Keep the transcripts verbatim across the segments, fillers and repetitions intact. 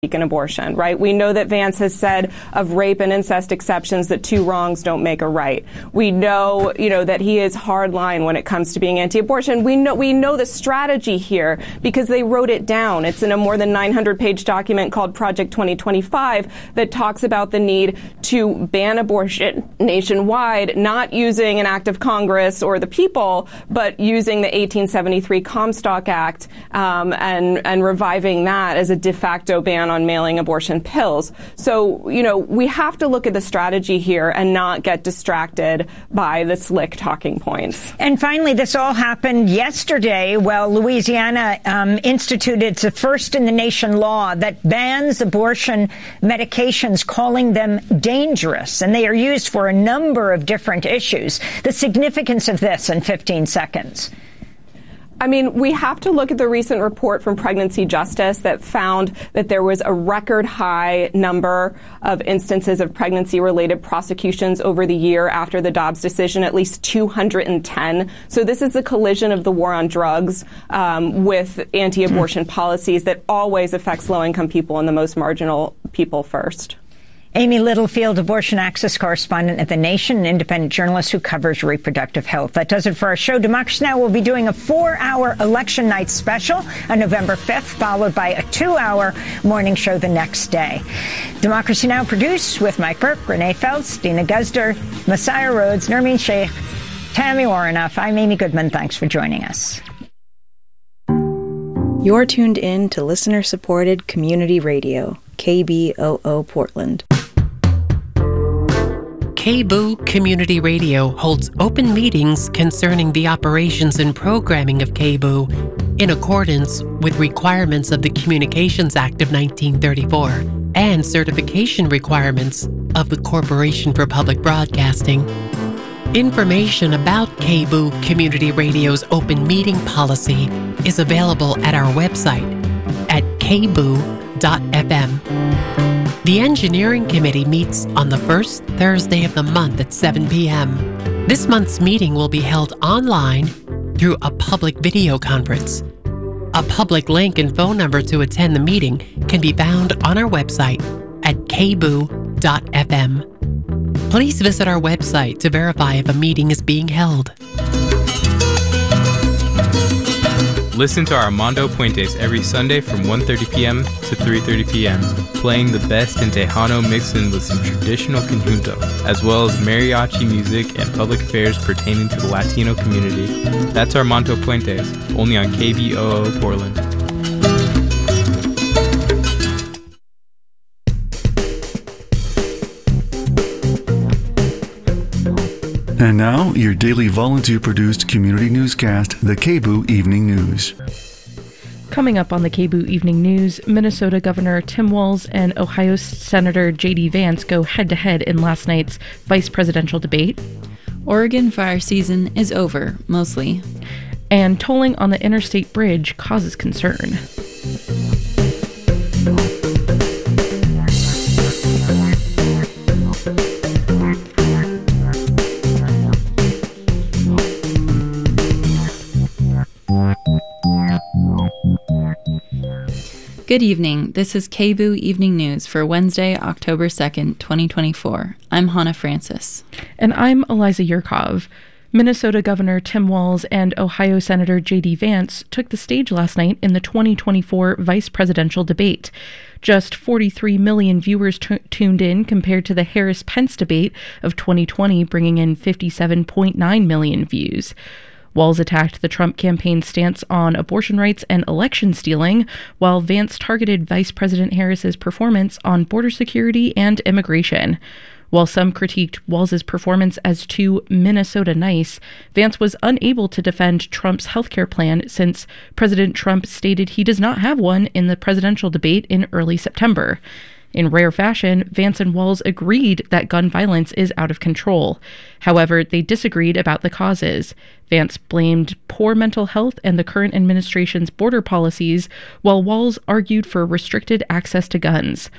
an abortion, right? We know that Vance has said of rape and incest exceptions that two wrongs don't make a right. We know, you know, that he is hardline when it comes to being anti-abortion. We know we know the strategy here because they wrote it down. It's in a more than nine hundred page document called Project twenty twenty-five that talks about the need to ban abortion nationwide, not using an act of Congress or the people, but using the eighteen seventy-three Comstock Act um, and and reviving that as a de facto ban on mailing abortion pills. So, you know, we have to look at the strategy here and not get distracted by the slick talking points. And finally, this all happened yesterday. Well, Louisiana um, instituted the first in the nation law that bans abortion medications, calling them dangerous. And they are used for a number of different issues. The significance of this in fifteen seconds. I mean, we have to look at the recent report from Pregnancy Justice that found that there was a record high number of instances of pregnancy-related prosecutions over the year after the Dobbs decision, at least two hundred ten. So this is a collision of the war on drugs um, with anti-abortion policies that always affects low-income people and the most marginal people first. Amy Littlefield, abortion access correspondent at The Nation, an independent journalist who covers reproductive health. That does it for our show. Democracy Now! Will be doing a four-hour election night special on November fifth, followed by a two-hour morning show the next day. Democracy Now! Produced with Mike Burke, Renee Feltz, Dina Guzder, Messiah Rhodes, Nermeen Sheikh, Tammy Warrenoff. I'm Amy Goodman. Thanks for joining us. You're tuned in to listener-supported community radio, K B O O Portland. K B O O Community Radio holds open meetings concerning the operations and programming of K B O O in accordance with requirements of the Communications Act of nineteen thirty-four and certification requirements of the Corporation for Public Broadcasting. Information about K B O O Community Radio's open meeting policy is available at our website at k b o o dot f m. The Engineering Committee meets on the first Thursday of the month at seven p.m. This month's meeting will be held online through a public video conference. A public link and phone number to attend the meeting can be found on our website at k b o o dot f m. Please visit our website to verify if a meeting is being held. Listen to Armando Puentes every Sunday from one thirty p.m. to three thirty p.m., playing the best in Tejano mixed in with some traditional conjunto, as well as mariachi music and public affairs pertaining to the Latino community. That's Armando Puentes, only on K B O O Portland. And now, your daily volunteer-produced community newscast, the K B O O Evening News. Coming up on the K B O O Evening News, Minnesota Governor Tim Walz and Ohio Senator J D Vance go head-to-head in last night's vice presidential debate. Oregon fire season is over, mostly. And tolling on the interstate bridge causes concern. Good evening. This is K B O O Evening News for Wednesday, October second, twenty twenty-four. I'm Hannah Francis. And I'm Eliza Yurkov. Minnesota Governor Tim Walz and Ohio Senator J D Vance took the stage last night in the twenty twenty-four vice presidential debate. Just forty-three million viewers t- tuned in compared to the Harris-Pence debate of twenty twenty, bringing in fifty-seven point nine million views. Walz attacked the Trump campaign's stance on abortion rights and election stealing, while Vance targeted Vice President Harris's performance on border security and immigration. While some critiqued Walz's performance as too Minnesota nice, Vance was unable to defend Trump's healthcare plan since President Trump stated he does not have one in the presidential debate in early September. In rare fashion, Vance and Walz agreed that gun violence is out of control. However, they disagreed about the causes. Vance blamed poor mental health and the current administration's border policies, while Walz argued for restricted access to guns.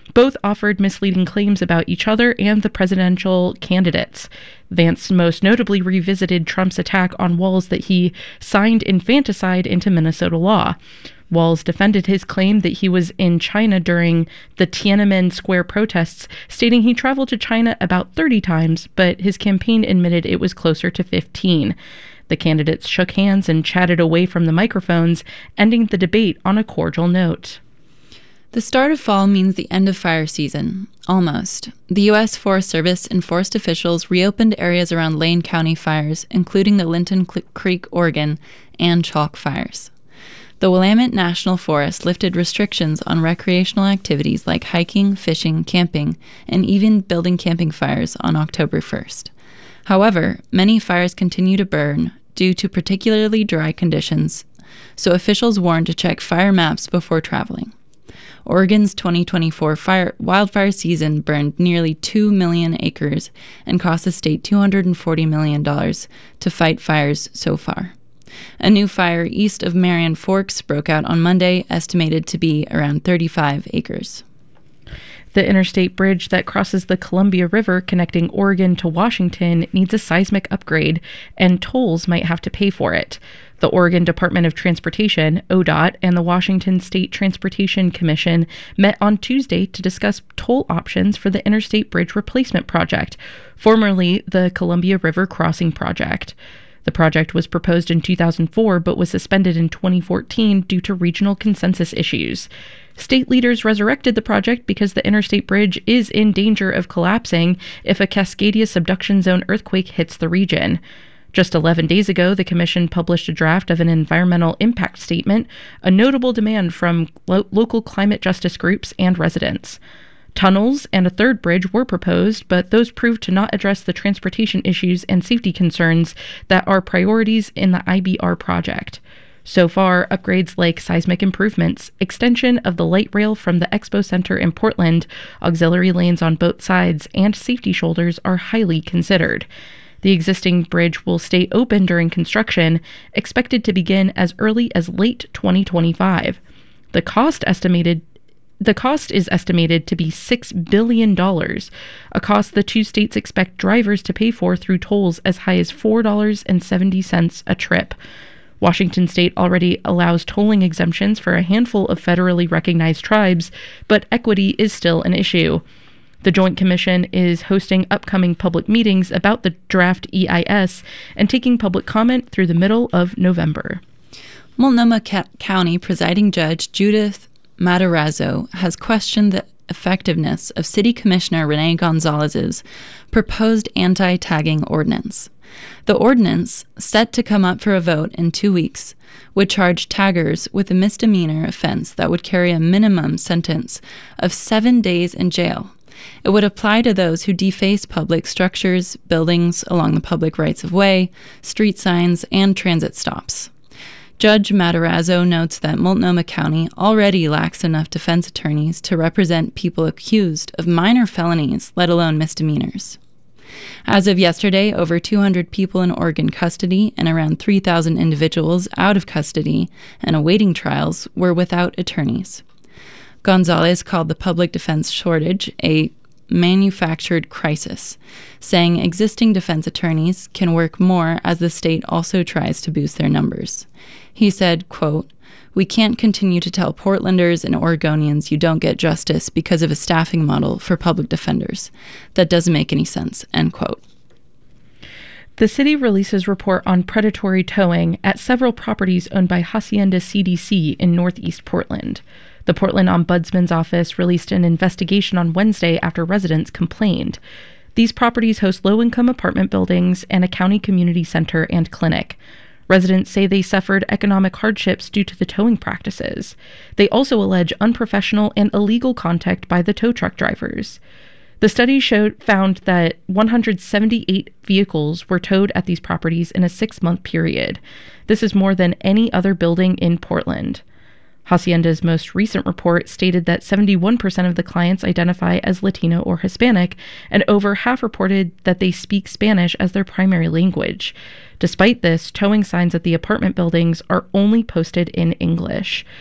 Both offered misleading claims about each other and the presidential candidates. Vance most notably revisited Trump's attack on Walz that he signed infanticide into Minnesota law. Walz defended his claim that he was in China during the Tiananmen Square protests, stating he traveled to China about thirty times, but his campaign admitted it was closer to fifteen. The candidates shook hands and chatted away from the microphones, ending the debate on a cordial note. The start of fall means the end of fire season. Almost. The U S Forest Service and forest officials reopened areas around Lane County fires, including the Linton Creek, Oregon, and chalk fires. The Willamette National Forest lifted restrictions on recreational activities like hiking, fishing, camping, and even building camping fires on October first. However, many fires continue to burn due to particularly dry conditions, so officials warned to check fire maps before traveling. Oregon's twenty twenty-four fire, wildfire season burned nearly two million acres and cost the state two hundred forty million dollars to fight fires so far. A new fire east of Marion Forks broke out on Monday, estimated to be around thirty-five acres. The interstate bridge that crosses the Columbia River connecting Oregon to Washington needs a seismic upgrade, and tolls might have to pay for it. The Oregon Department of Transportation, O D O T, and the Washington State Transportation Commission met on Tuesday to discuss toll options for the Interstate Bridge Replacement Project, formerly the Columbia River Crossing Project. The project was proposed in two thousand four but was suspended in twenty fourteen due to regional consensus issues. State leaders resurrected the project because the interstate bridge is in danger of collapsing if a Cascadia subduction zone earthquake hits the region. Just eleven days ago, the commission published a draft of an environmental impact statement, a notable demand from lo- local climate justice groups and residents. Tunnels and a third bridge were proposed, but those proved to not address the transportation issues and safety concerns that are priorities in the I B R project. So far, upgrades like seismic improvements, extension of the light rail from the Expo Center in Portland, auxiliary lanes on both sides, and safety shoulders are highly considered. The existing bridge will stay open during construction, expected to begin as early as late twenty twenty-five. The cost estimated The cost is estimated to be six billion dollars, a cost the two states expect drivers to pay for through tolls as high as four dollars and seventy cents a trip. Washington state already allows tolling exemptions for a handful of federally recognized tribes, but equity is still an issue. The Joint Commission is hosting upcoming public meetings about the draft E I S and taking public comment through the middle of November. Multnomah Ca- County Presiding Judge Judith Matarazzo has questioned the effectiveness of City Commissioner Rene Gonzalez's proposed anti-tagging ordinance. The ordinance, set to come up for a vote in two weeks, would charge taggers with a misdemeanor offense that would carry a minimum sentence of seven days in jail. It would apply to those who deface public structures, buildings along the public rights-of-way, street signs, and transit stops. Judge Matarazzo notes that Multnomah County already lacks enough defense attorneys to represent people accused of minor felonies, let alone misdemeanors. As of yesterday, over two hundred people in Oregon custody and around three thousand individuals out of custody and awaiting trials were without attorneys. Gonzalez called the public defense shortage a manufactured crisis, saying existing defense attorneys can work more as the state also tries to boost their numbers. He said, quote, "We can't continue to tell Portlanders and Oregonians you don't get justice because of a staffing model for public defenders. That doesn't make any sense," end quote. The city releases report on predatory towing at several properties owned by Hacienda C D C in northeast Portland. The Portland Ombudsman's Office released an investigation on Wednesday after residents complained. These properties host low-income apartment buildings and a county community center and clinic. Residents say they suffered economic hardships due to the towing practices. They also allege unprofessional and illegal contact by the tow truck drivers. The study showed found that one hundred seventy-eight vehicles were towed at these properties in a six-month period. This is more than any other building in Portland. Hacienda's most recent report stated that seventy-one percent of the clients identify as Latino or Hispanic, and over half reported that they speak Spanish as their primary language. Despite this, towing signs at the apartment buildings are only posted in English.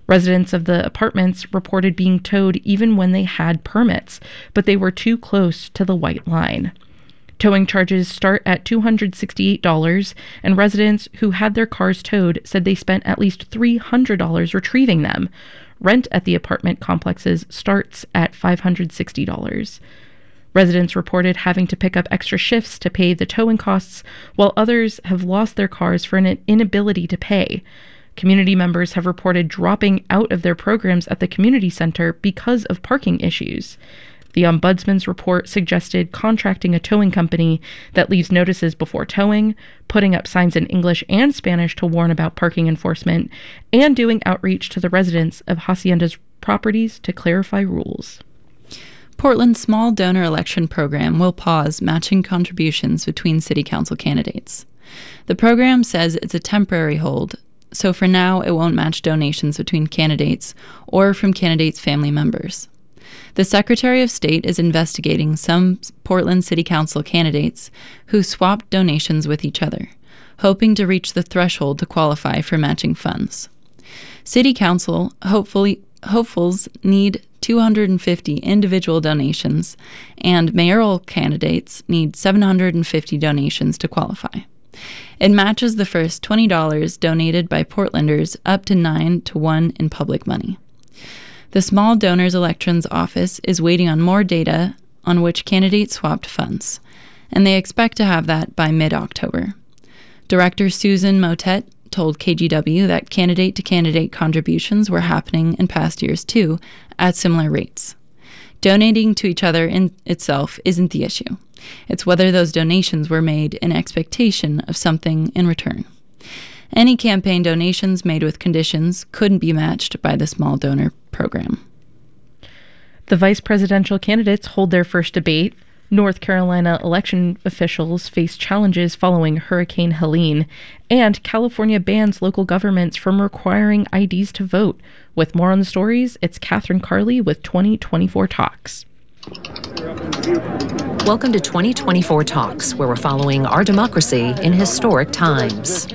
Residents of the apartments reported being towed even when they had permits, but they were too close to the white line. Towing charges start at two hundred sixty-eight dollars, and residents who had their cars towed said they spent at least three hundred dollars retrieving them. Rent at the apartment complexes starts at five hundred sixty dollars. Residents reported having to pick up extra shifts to pay the towing costs, while others have lost their cars for an inability to pay. Community members have reported dropping out of their programs at the community center because of parking issues. The Ombudsman's report suggested contracting a towing company that leaves notices before towing, putting up signs in English and Spanish to warn about parking enforcement, and doing outreach to the residents of Hacienda's properties to clarify rules. Portland's small donor election program will pause matching contributions between city council candidates. The program says it's a temporary hold, so for now it won't match donations between candidates or from candidates' family members. The Secretary of State is investigating some Portland City Council candidates who swapped donations with each other, hoping to reach the threshold to qualify for matching funds. City Council hopefully, hopefuls need two hundred fifty individual donations, and mayoral candidates need seven hundred fifty donations to qualify. It matches the first twenty dollars donated by Portlanders up to nine to one in public money. The Small Donors Elections Office is waiting on more data on which candidates swapped funds, and they expect to have that by mid-October. Director Susan Motet told K G W that candidate-to-candidate contributions were happening in past years too, at similar rates. Donating to each other in itself isn't the issue. It's whether those donations were made in expectation of something in return. Any campaign donations made with conditions couldn't be matched by the small donor program. The vice presidential candidates hold their first debate. North Carolina election officials face challenges following Hurricane Helene, and California bans local governments from requiring I Ds to vote. With more on the stories, it's Catherine Carley with twenty twenty-four Talks. Welcome to twenty twenty-four Talks, where we're following our democracy in historic times.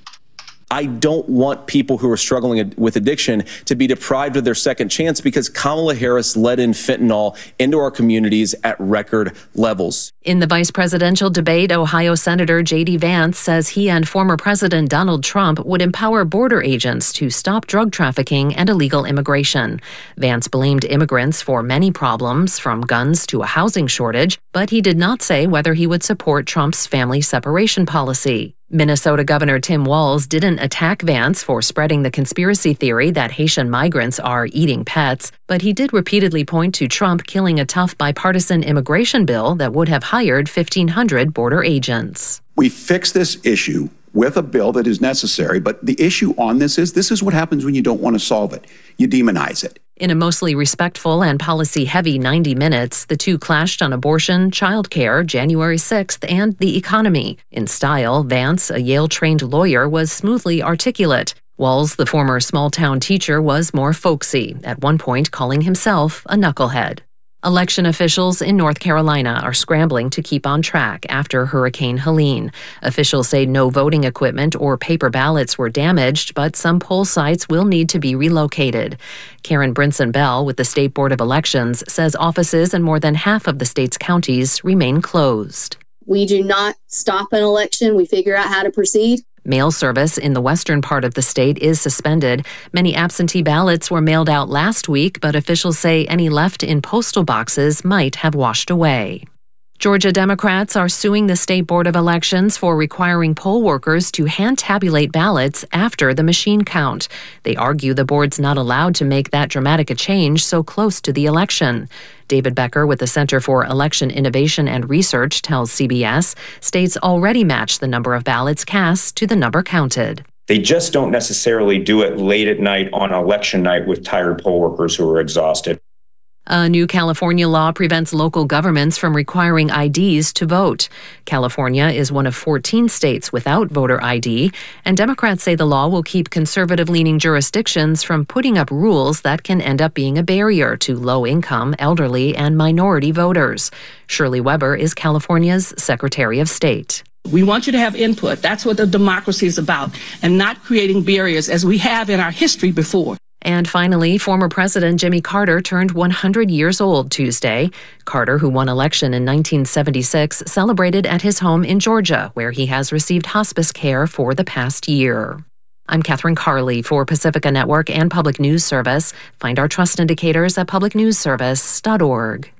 I don't want people who are struggling with addiction to be deprived of their second chance because Kamala Harris let in fentanyl into our communities at record levels. In the vice presidential debate, Ohio Senator J D Vance says he and former President Donald Trump would empower border agents to stop drug trafficking and illegal immigration. Vance blamed immigrants for many problems, from guns to a housing shortage, but he did not say whether he would support Trump's family separation policy. Minnesota Governor Tim Walz didn't attack Vance for spreading the conspiracy theory that Haitian migrants are eating pets, but he did repeatedly point to Trump killing a tough bipartisan immigration bill that would have hired fifteen hundred border agents. We fix this issue with a bill that is necessary, but the issue on this is this is what happens when you don't want to solve it. You demonize it. In a mostly respectful and policy-heavy ninety minutes, the two clashed on abortion, childcare, January sixth, and the economy. In style, Vance, a Yale-trained lawyer, was smoothly articulate. Walz, the former small-town teacher, was more folksy, at one point calling himself a knucklehead. Election officials in North Carolina are scrambling to keep on track after Hurricane Helene. Officials say no voting equipment or paper ballots were damaged, but some poll sites will need to be relocated. Karen Brinson Bell with the State Board of Elections says offices in more than half of the state's counties remain closed. We do not stop an election. We figure out how to proceed. Mail service in the western part of the state is suspended. Many absentee ballots were mailed out last week, but officials say any left in postal boxes might have washed away. Georgia Democrats are suing the State Board of Elections for requiring poll workers to hand-tabulate ballots after the machine count. They argue the board's not allowed to make that dramatic a change so close to the election. David Becker with the Center for Election Innovation and Research tells C B S states already match the number of ballots cast to the number counted. They just don't necessarily do it late at night on election night with tired poll workers who are exhausted. A new California law prevents local governments from requiring I Ds to vote. California is one of fourteen states without voter I D, and Democrats say the law will keep conservative-leaning jurisdictions from putting up rules that can end up being a barrier to low-income, elderly, and minority voters. Shirley Weber is California's Secretary of State. We want you to have input. That's what the democracy is about, and not creating barriers as we have in our history before. And finally, former President Jimmy Carter turned one hundred years old Tuesday. Carter, who won election in nineteen seventy-six, celebrated at his home in Georgia, where he has received hospice care for the past year. I'm Catherine Carley for Pacifica Network and Public News Service. Find our trust indicators at public news service dot org.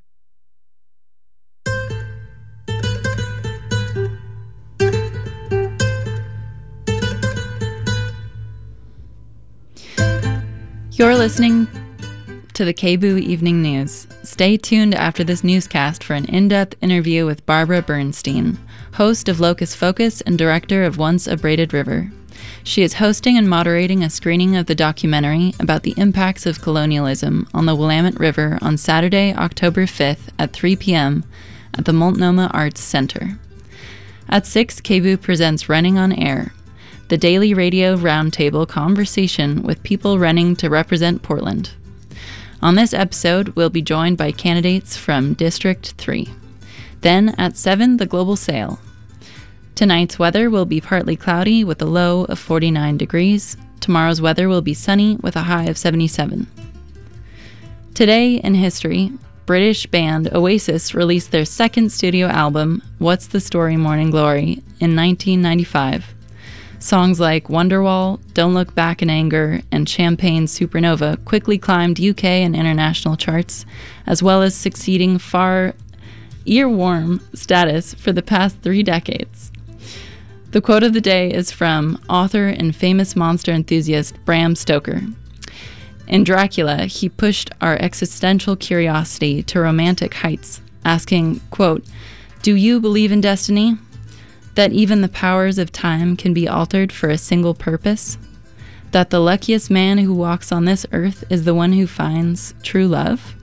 You're listening to the K B O O Evening News. Stay tuned after this newscast for an in-depth interview with Barbara Bernstein, host of Locus Focus and director of Once a Braided River. She is hosting and moderating a screening of the documentary about the impacts of colonialism on the Willamette River on Saturday, October fifth at three p.m. at the Multnomah Arts Center. At six, K B O O presents Running on Air, the daily radio roundtable conversation with people running to represent Portland. On this episode, we'll be joined by candidates from District three. Then at seven, the Global Sale. Tonight's weather will be partly cloudy with a low of forty-nine degrees. Tomorrow's weather will be sunny with a high of seventy-seven. Today in history, British band Oasis released their second studio album, What's the Story, Morning Glory, in nineteen ninety-five. Songs like Wonderwall, Don't Look Back in Anger, and Champagne Supernova quickly climbed U K and international charts, as well as succeeding far earworm status for the past three decades. The quote of the day is from author and famous monster enthusiast Bram Stoker. In Dracula, he pushed our existential curiosity to romantic heights, asking, quote, "Do you believe in destiny? That even the powers of time can be altered for a single purpose? That the luckiest man who walks on this earth is the one who finds true love?"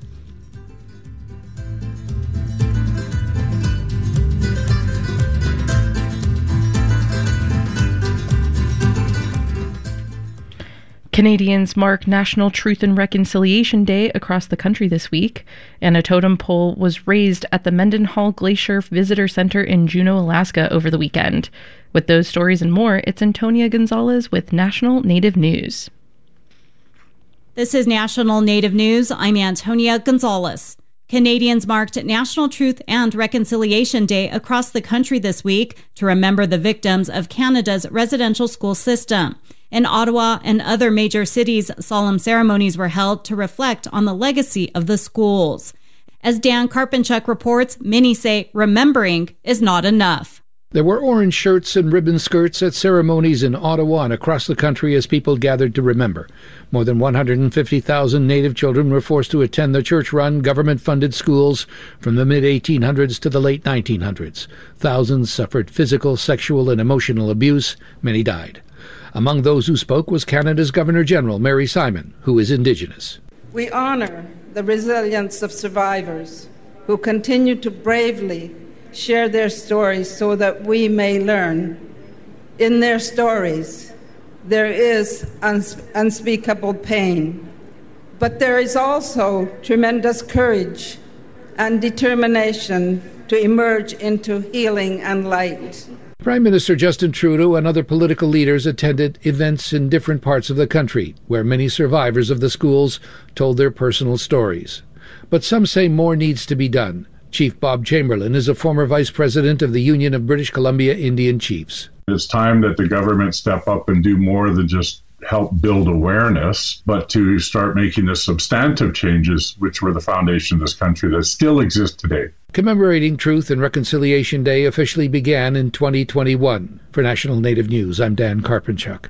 Canadians mark National Truth and Reconciliation Day across the country this week, and a totem pole was raised at the Mendenhall Glacier Visitor Center in Juneau, Alaska over the weekend. With those stories and more, it's Antonia Gonzalez with National Native News. This is National Native News. I'm Antonia Gonzalez. Canadians marked National Truth and Reconciliation Day across the country this week to remember the victims of Canada's residential school system. In Ottawa and other major cities, solemn ceremonies were held to reflect on the legacy of the schools. As Dan Karpinchuk reports, many say remembering is not enough. There were orange shirts and ribbon skirts at ceremonies in Ottawa and across the country as people gathered to remember. More than one hundred fifty thousand Native children were forced to attend the church-run, government-funded schools from the mid eighteen hundreds to the late nineteen hundreds. Thousands suffered physical, sexual, and emotional abuse. Many died. Among those who spoke was Canada's Governor-General, Mary Simon, who is Indigenous. We honor the resilience of survivors who continue to bravely share their stories so that we may learn. In their stories, there is uns- unspeakable pain, but there is also tremendous courage and determination to emerge into healing and light. Prime Minister Justin Trudeau and other political leaders attended events in different parts of the country, where many survivors of the schools told their personal stories. But some say more needs to be done. Chief Bob Chamberlain is a former vice president of the Union of British Columbia Indian Chiefs. It's time that the government step up and do more than just help build awareness, but to start making the substantive changes which were the foundation of this country that still exist today. Commemorating Truth and Reconciliation Day officially began in twenty twenty-one. For National Native News, I'm Dan Karpinchuk.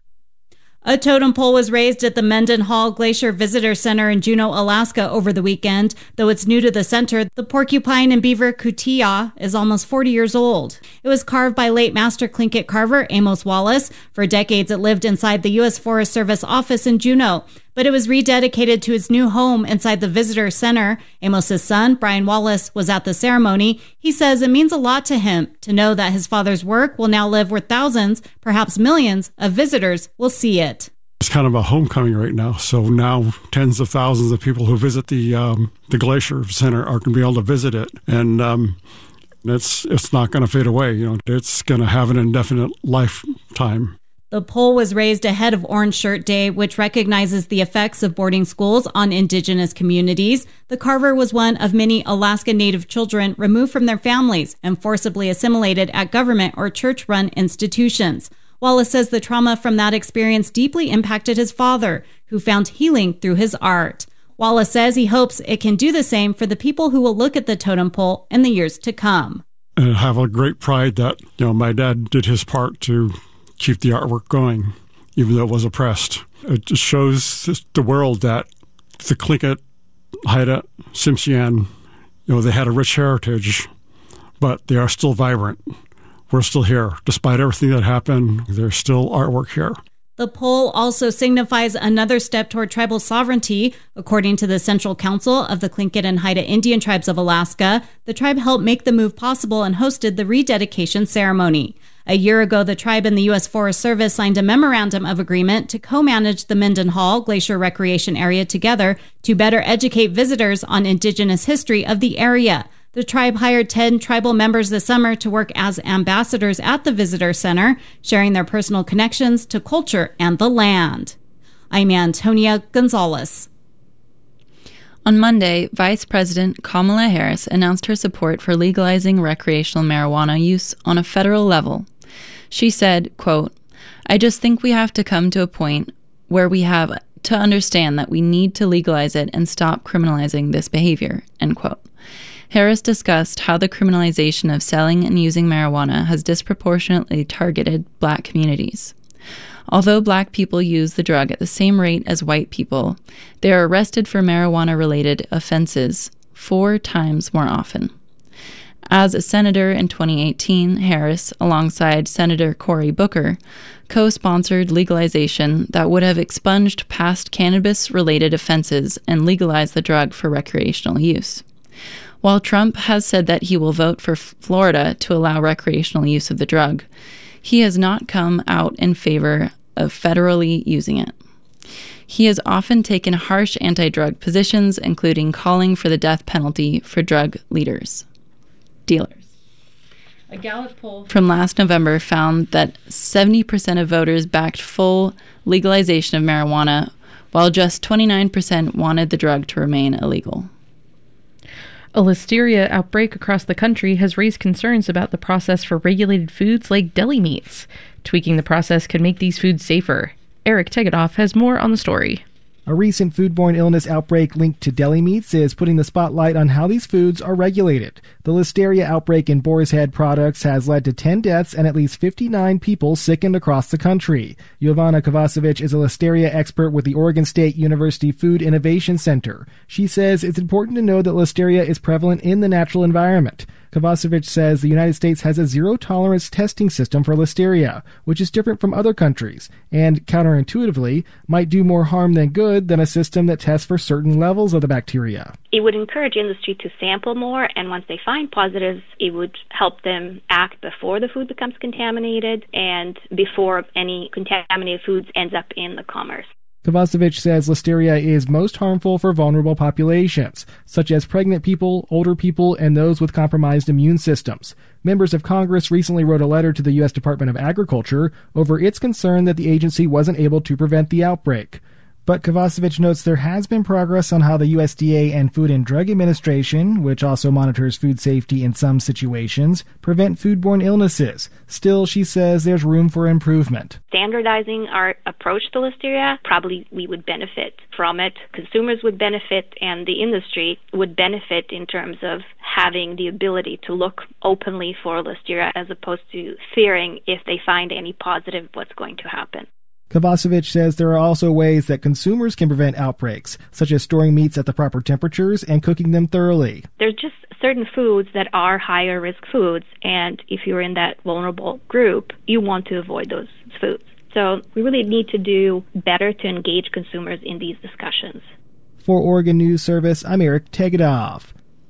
A totem pole was raised at the Mendenhall Glacier Visitor Center in Juneau, Alaska over the weekend. Though it's new to the center, the porcupine and beaver kutia is almost forty years old. It was carved by late master Tlingit carver Amos Wallace. For decades, it lived inside the U S Forest Service office in Juneau, but it was rededicated to its new home inside the Visitor Center. Amos's son, Brian Wallace, was at the ceremony. He says it means a lot to him to know that his father's work will now live where thousands, perhaps millions, of visitors will see it. It's kind of a homecoming right now. So now tens of thousands of people who visit the um, the Glacier Center are going to be able to visit it. And um, it's, it's not going to fade away. You know, it's going to have an indefinite lifetime. The pole was raised ahead of Orange Shirt Day, which recognizes the effects of boarding schools on indigenous communities. The carver was one of many Alaska Native children removed from their families and forcibly assimilated at government or church-run institutions. Wallace says the trauma from that experience deeply impacted his father, who found healing through his art. Wallace says he hopes it can do the same for the people who will look at the totem pole in the years to come. And I have a great pride that, you know, my dad did his part to keep the artwork going, even though it was oppressed. It just shows the world that the Tlingit, Haida, Tsimshian, you know, they had a rich heritage, but they are still vibrant. We're still here. Despite everything that happened, there's still artwork here. The pole also signifies another step toward tribal sovereignty. According to the Central Council of the Tlingit and Haida Indian Tribes of Alaska, the tribe helped make the move possible and hosted the rededication ceremony. A year ago, the tribe and the U S Forest Service signed a memorandum of agreement to co-manage the Mendenhall Glacier Recreation Area together to better educate visitors on indigenous history of the area. The tribe hired ten tribal members this summer to work as ambassadors at the visitor center, sharing their personal connections to culture and the land. I'm Antonia Gonzalez. On Monday, Vice President Kamala Harris announced her support for legalizing recreational marijuana use on a federal level. She said, quote, "I just think we have to come to a point where we have to understand that we need to legalize it and stop criminalizing this behavior," end quote. Harris discussed how the criminalization of selling and using marijuana has disproportionately targeted Black communities. Although Black people use the drug at the same rate as white people, they are arrested for marijuana-related offenses four times more often. As a senator in twenty eighteen, Harris, alongside Senator Cory Booker, co-sponsored legalization that would have expunged past cannabis-related offenses and legalized the drug for recreational use. While Trump has said that he will vote for Florida to allow recreational use of the drug, he has not come out in favor of federally using it. He has often taken harsh anti-drug positions, including calling for the death penalty for drug leaders, dealers. A Gallup poll from last November found that seventy percent of voters backed full legalization of marijuana, while just twenty-nine percent wanted the drug to remain illegal. A listeria outbreak across the country has raised concerns about the process for regulated foods like deli meats. Tweaking the process could make these foods safer. Eric Tegedoff has more on the story. A recent foodborne illness outbreak linked to deli meats is putting the spotlight on how these foods are regulated. The listeria outbreak in Boar's Head products has led to ten deaths and at least fifty-nine people sickened across the country. Jovana Kovacevic is a listeria expert with the Oregon State University Food Innovation Center. She says it's important to know that listeria is prevalent in the natural environment. Kovacevic says the United States has a zero-tolerance testing system for listeria, which is different from other countries, and counterintuitively might do more harm than good than a system that tests for certain levels of the bacteria. It would encourage industry to sample more, and once they find positives, it would help them act before the food becomes contaminated and before any contaminated foods ends up in the commerce. Kovacevic says listeria is most harmful for vulnerable populations, such as pregnant people, older people, and those with compromised immune systems. Members of Congress recently wrote a letter to the U S Department of Agriculture over its concern that the agency wasn't able to prevent the outbreak. But Kovacevic notes there has been progress on how the U S D A and Food and Drug Administration, which also monitors food safety in some situations, prevent foodborne illnesses. Still, she says there's room for improvement. Standardizing our approach to listeria, probably we would benefit from it. Consumers would benefit, and the industry would benefit in terms of having the ability to look openly for listeria as opposed to fearing if they find any positive what's going to happen. Kovacevic says there are also ways that consumers can prevent outbreaks, such as storing meats at the proper temperatures and cooking them thoroughly. There's just certain foods that are higher risk foods, and if you're in that vulnerable group, you want to avoid those foods. So we really need to do better to engage consumers in these discussions. For Oregon News Service, I'm Eric Tegedoff.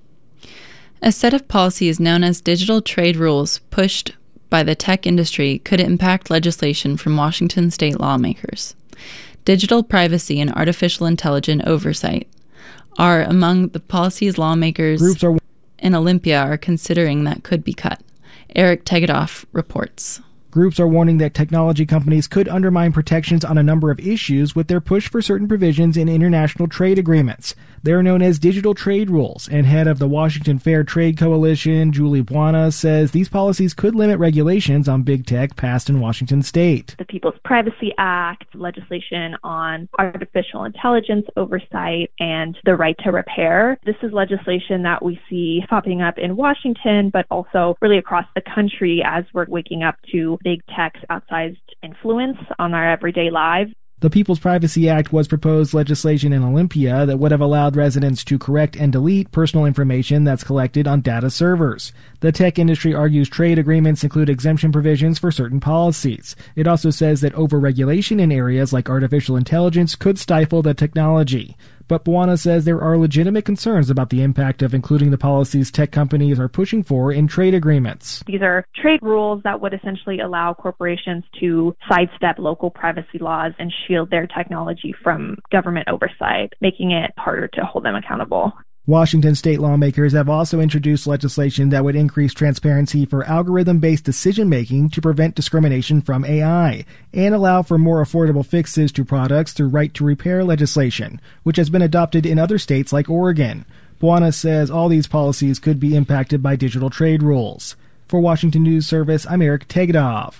A set of policies known as digital trade rules pushed by the tech industry could impact legislation from Washington state lawmakers. Digital privacy and artificial intelligence oversight are among the policies lawmakers Groups are- in Olympia are considering that could be cut. Eric Tegedoff reports. Groups are warning that technology companies could undermine protections on a number of issues with their push for certain provisions in international trade agreements. They're known as digital trade rules, and head of the Washington Fair Trade Coalition, Julie Buona, says these policies could limit regulations on big tech passed in Washington state. The People's Privacy Act, legislation on artificial intelligence oversight, and the right to repair. This is legislation that we see popping up in Washington, but also really across the country as we're waking up to big tech's outsized influence on our everyday lives. The People's Privacy Act was proposed legislation in Olympia that would have allowed residents to correct and delete personal information that's collected on data servers. The tech industry argues trade agreements include exemption provisions for certain policies. It also says that overregulation in areas like artificial intelligence could stifle the technology. But Buona says there are legitimate concerns about the impact of including the policies tech companies are pushing for in trade agreements. These are trade rules that would essentially allow corporations to sidestep local privacy laws and shield their technology from government oversight, making it harder to hold them accountable. Washington state lawmakers have also introduced legislation that would increase transparency for algorithm-based decision-making to prevent discrimination from A I and allow for more affordable fixes to products through right-to-repair legislation, which has been adopted in other states like Oregon. Buona says all these policies could be impacted by digital trade rules. For Washington News Service, I'm Eric Tegedoff.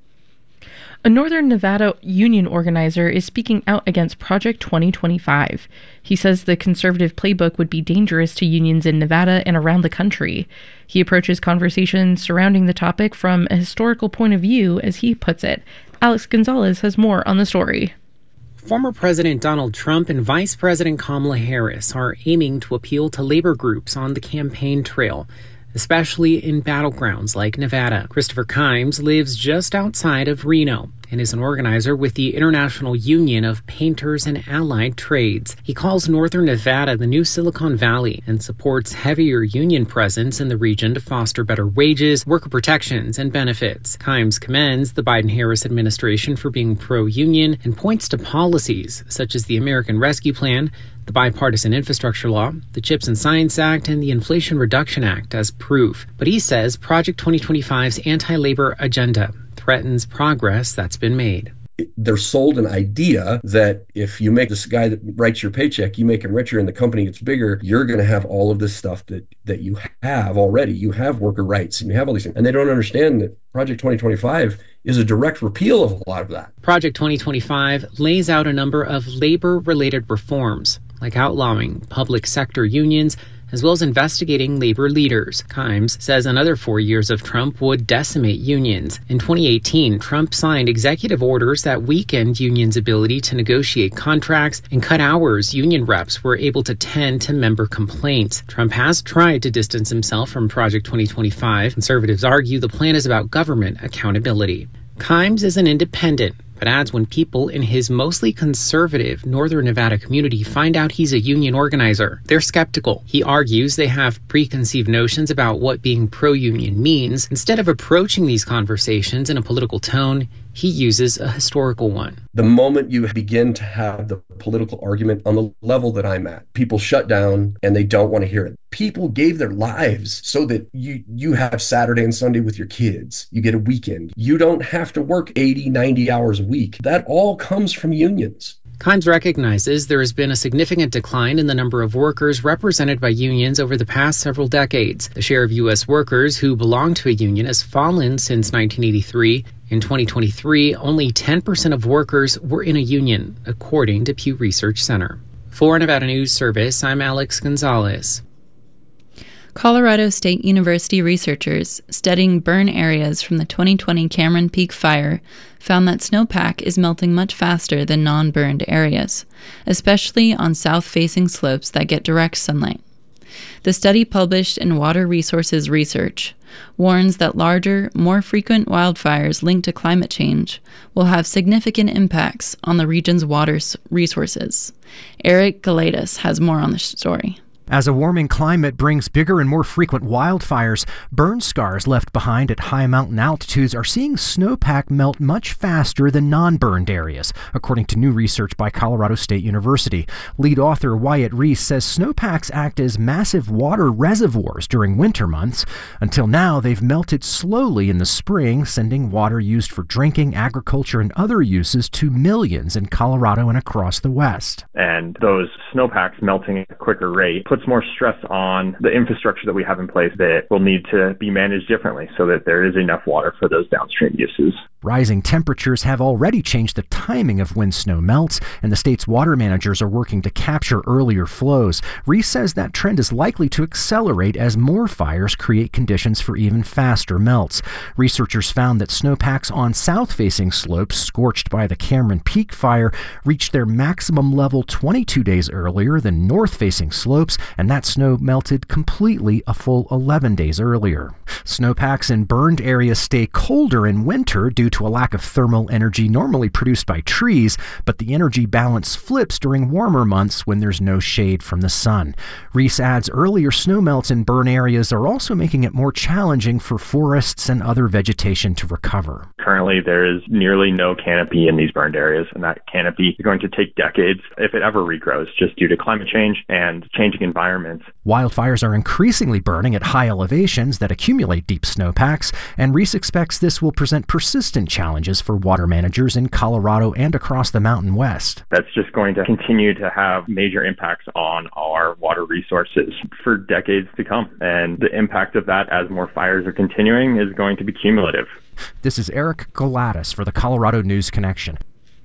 A Northern Nevada union organizer is speaking out against Project twenty twenty-five. He says the conservative playbook would be dangerous to unions in Nevada and around the country. He approaches conversations surrounding the topic from a historical point of view, as he puts it. Alex Gonzalez has more on the story. Former President Donald Trump and Vice President Kamala Harris are aiming to appeal to labor groups on the campaign trail, especially in battlegrounds like Nevada. Christopher Kimes lives just outside of Reno and is an organizer with the International Union of Painters and Allied Trades. He calls Northern Nevada the new Silicon Valley and supports heavier union presence in the region to foster better wages, worker protections, and benefits. Kimes commends the Biden-Harris administration for being pro-union and points to policies such as the American Rescue Plan, the Bipartisan Infrastructure Law, the CHIPS and Science Act, and the Inflation Reduction Act as proof. But he says Project twenty twenty-five's anti-labor agenda threatens progress that's been made. They're sold an idea that if you make this guy that writes your paycheck, you make him richer and the company gets bigger, you're going to have all of this stuff that, that you have already. You have worker rights and you have all these things. And they don't understand that Project twenty twenty-five is a direct repeal of a lot of that. Project twenty twenty-five lays out a number of labor-related reforms, like outlawing public sector unions, as well as investigating labor leaders. Kimes says another four years of Trump would decimate unions. In twenty eighteen, Trump signed executive orders that weakened unions' ability to negotiate contracts and cut hours union reps were able to tend to member complaints. Trump has tried to distance himself from Project twenty twenty-five. Conservatives argue the plan is about government accountability. Kimes is an independent, but adds when people in his mostly conservative Northern Nevada community find out he's a union organizer, they're skeptical. He argues they have preconceived notions about what being pro-union means. Instead of approaching these conversations in a political tone, he uses a historical one. The moment you begin to have the political argument on the level that I'm at, people shut down and they don't want to hear it. People gave their lives so that you, you have Saturday and Sunday with your kids. You get a weekend. You don't have to work eighty, ninety hours a week. That all comes from unions. Kimes recognizes there has been a significant decline in the number of workers represented by unions over the past several decades. The share of U S workers who belong to a union has fallen since nineteen eighty-three. In twenty twenty-three, only ten percent of workers were in a union, according to Pew Research Center. For Nevada News Service, I'm Alex Gonzalez. Colorado State University researchers studying burn areas from the twenty twenty Cameron Peak fire found that snowpack is melting much faster than non-burned areas, especially on south-facing slopes that get direct sunlight. The study, published in Water Resources Research, warns that larger, more frequent wildfires linked to climate change will have significant impacts on the region's water resources. Eric Galatas has more on the story. As a warming climate brings bigger and more frequent wildfires, burn scars left behind at high mountain altitudes are seeing snowpack melt much faster than non-burned areas, according to new research by Colorado State University. Lead author Wyatt Reese says snowpacks act as massive water reservoirs during winter months. Until now, they've melted slowly in the spring, sending water used for drinking, agriculture, and other uses to millions in Colorado and across the West. And those snowpacks melting at a quicker rate puts more stress on the infrastructure that we have in place that will need to be managed differently so that there is enough water for those downstream uses. Rising temperatures have already changed the timing of when snow melts, and the state's water managers are working to capture earlier flows. Reese says that trend is likely to accelerate as more fires create conditions for even faster melts. Researchers found that snowpacks on south-facing slopes scorched by the Cameron Peak fire reached their maximum level twenty-two days earlier than north-facing slopes, and that snow melted completely a full eleven days earlier. Snowpacks in burned areas stay colder in winter due to a lack of thermal energy normally produced by trees, but the energy balance flips during warmer months when there's no shade from the sun. Reese adds earlier snowmelts in burn areas are also making it more challenging for forests and other vegetation to recover. Currently, there is nearly no canopy in these burned areas, and that canopy is going to take decades if it ever regrows, just due to climate change and changing environments. Wildfires are increasingly burning at high elevations that accumulate deep snowpacks, and Reese expects this will present persistent challenges for water managers in Colorado and across the Mountain West. That's just going to continue to have major impacts on our water resources for decades to come. And the impact of that as more fires are continuing is going to be cumulative. This is Eric Galatis for the Colorado News Connection.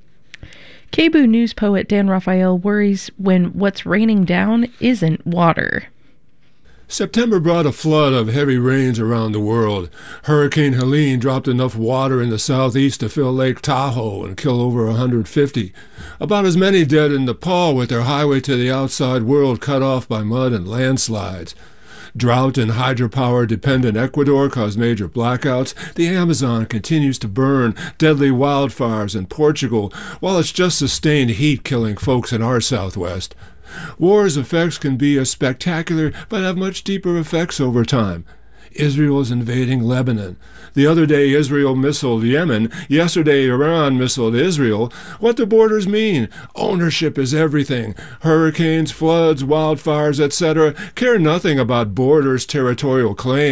K B O O News poet Dan Raphael worries when what's raining down isn't water. September brought a flood of heavy rains around the world. Hurricane Helene dropped enough water in the southeast to fill Lake Tahoe and kill over one hundred fifty. About as many dead in Nepal with their highway to the outside world cut off by mud and landslides. Drought in hydropower-dependent Ecuador caused major blackouts. The Amazon continues to burn. Deadly wildfires in Portugal, while it's just sustained heat killing folks in our southwest. War's effects can be as spectacular, but have much deeper effects over time. Israel is invading Lebanon. The other day, Israel missiled Yemen. Yesterday, Iran missiled Israel. What do borders mean? Ownership is everything. Hurricanes, floods, wildfires, et cetera care nothing about borders, territorial claims.